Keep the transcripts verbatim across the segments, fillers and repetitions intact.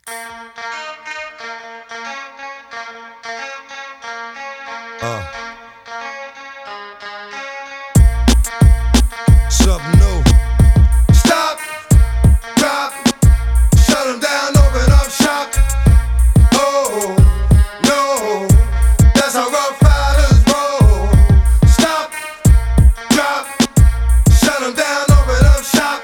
Uh. Something new. Stop, drop, shut them down, open up shop. Oh, no, that's how Rough Riders roll. Stop, drop, shut them down, open up shop.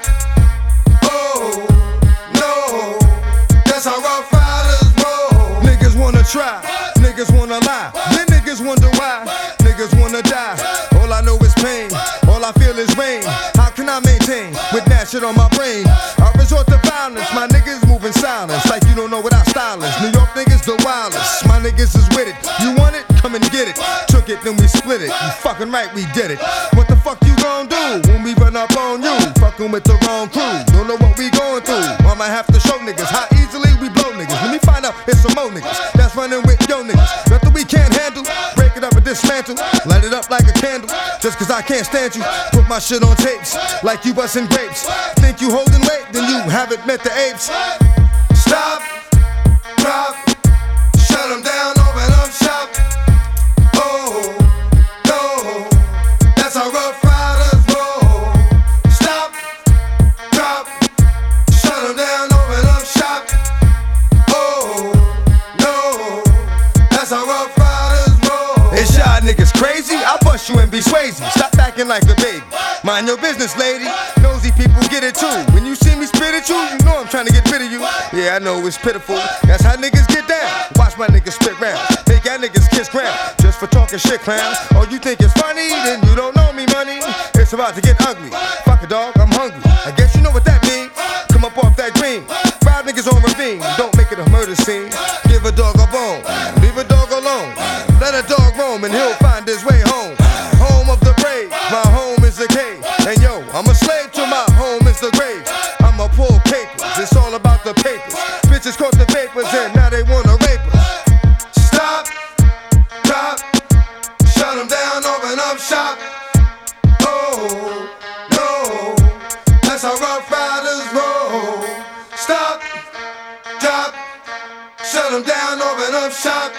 Oh, no, that's how Rough Riders roll. Niggas wanna try, niggas wanna lie, then niggas wonder why, niggas wanna die. All I know is pain, all I feel is rain. How can I maintain with that shit on my brain? I resort to violence, my niggas moving silence like you don't know what our style is. New York niggas the wildest, my niggas is with it. You want it? Come and get it. Took it, then we split it. You fucking right, we did it. What the fuck you gon' do when we run up on you? Fucking with the wrong crew, don't know what we going through. I'ma have to show niggas how easily we blow niggas. Let me find out it's some more niggas that's running with yo niggas. Nothing we can't handle, break it up and dismantle. Light it up like a candle, just cause I can't stand you. Put my shit on tapes, like you bustin' grapes. Think you holding weight, then you haven't met the apes. Stop, drop, shut them down, open up shop. Oh, no, that's how Rough Riders roll. Stop, drop, shut them down, open up shop. Oh, no, that's how Rough Riders roll. Is y'all niggas crazy? I'll bust you and be Swayze. Stop acting like a baby. Mind your business, lady. Nosy people get it too. When you see me spit at you, you know I'm trying to get rid of you. Yeah, I know it's pitiful. That's how niggas get down. Watch my niggas spit round. Make y'all niggas kiss ground. Just for talking shit, clowns. Oh, you think it's funny? Then you don't know me, money. It's about to get ugly. Fuck a dog, I'm hungry. I guess you know what that means. Come up off that green. Five niggas on ravine. Don't make it a murder scene. Give a dog a bone. Leave a dog alone. Let a dog roam and he'll find his way home. Home of the brave. My home is the cave. And yo, I'm a slave to my home is the grave. I'ma pull papers. It's all about the papers. Bitches caught the vapors and now they wanna rape us. Stop, drop, shut them down, open up shop. Oh, no, that's how Rough Riders roll. Stop, drop, shut them down, open up shop.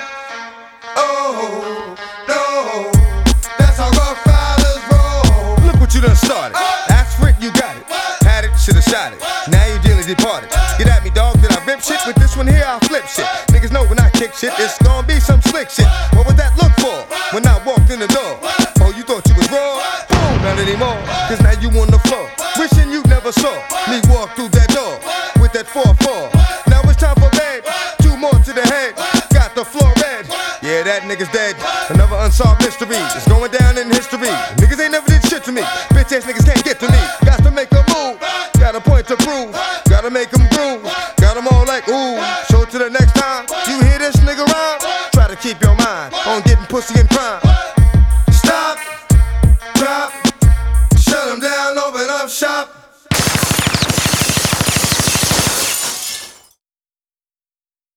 Oh, no, that's how Rough Riders roll. Look what you done started. Ask for it, you got it. Had it, shoulda shot it. Now you dearly departed. Get at me, dog, did I rip shit? With this one here, I'll flip shit. Niggas know when I kick shit, it's gonna be some slick shit. What would that look for when I walked in the door? Oh, you thought you was raw? Oh, not anymore, cause now you on the floor. Wishing you never saw me walk through that door with that four four. Now it's time for bed, two more to the head. Got the floor red. Yeah, that nigga's dead. Another unsolved mystery. It's going down in history. Niggas ain't never did shit to me. Bitch ass niggas can't get to me. Got to make a move. Got a point to prove. Gotta make them groove. Got them all like ooh. So to the next time you hear this nigga rhyme, try to keep your mind on getting pussy and crime. Stop, drop, shut them down, open up shop.